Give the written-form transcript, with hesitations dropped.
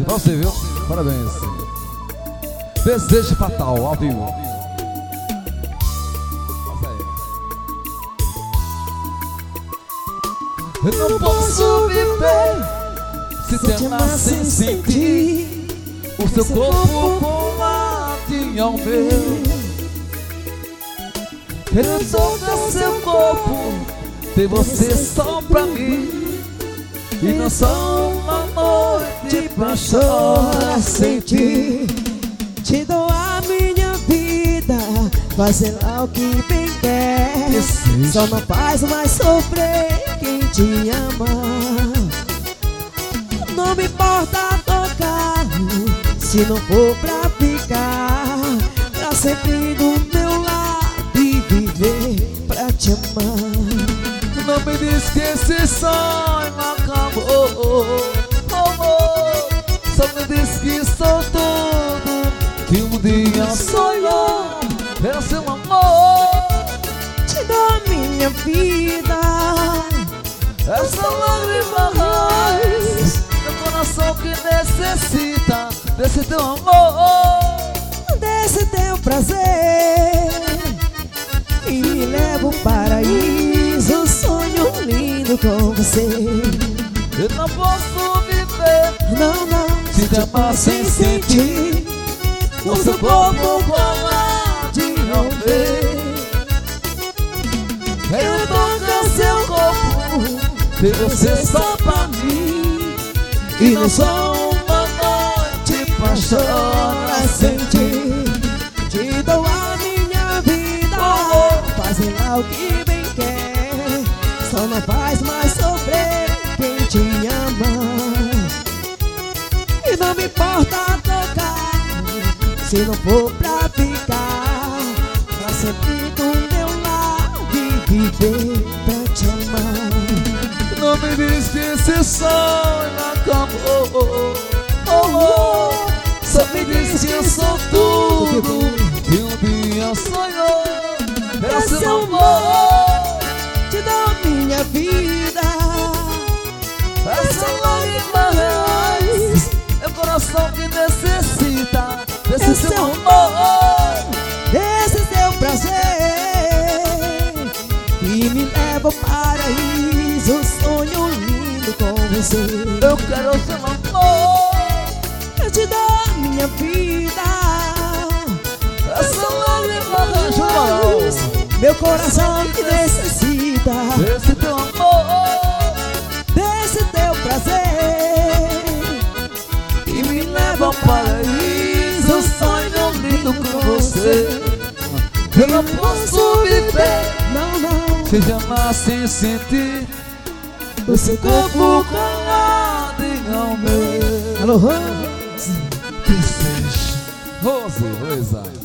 você, viu? Parabéns. Desejo fatal, ao vivo. Eu não posso viver se te amar sem sentir o seu corpo colado ao meu. Quero tocar seu corpo, ter você só pra mim, e não só uma noite pra chorar sem ti. Te dou a minha vida, fazer lá o que bem quer. Só não faz mais sofrer quem te ama. Não me importa tocar, se não for pra ficar pra sempre do meu lado e viver pra te amar. Não me diz que esse sonho acabou, só me diz que sou tudo que um dia sonhou. Era seu amor. Te dou a minha vida, essa lágrima raiz, meu coração que necessita desse teu amor, desse teu prazer, e me leva ao paraíso, sonho lindo com você. Eu não posso viver, não, não, se te amar sem sentir o seu corpo colado ao meu. Eu toco seu corpo, ter você só pra mim, e não só uma noite pra chorar sem ti. Te dou a minha vida, fazer lá o que bem quer. Só não faz mais sofrer quem te ama. E não me importa tocar, se não for pra ficar pra sempre do meu lado e viver pra te amar. Não me diz que esse sonho acabou, só me diz que eu sou tudo que um dia sonhou. Era seu amor. Te dou minha vida, essa lágrima reais, meu coração que necessita desse seu amor, desse seu prazer, e me leva ao paraíso, sonho lindo com você. Eu quero seu amor. Eu te dou a minha vida, essa lágrima reais, meu coração que necessita desse teu amor, desse teu prazer, e me leva ao paraíso, sonho lindo com você. Eu não posso viver, não, não, se te amar sem sentir o seu corpo colado ao meu. Alô, Rose. Desejo, Rose, beleza.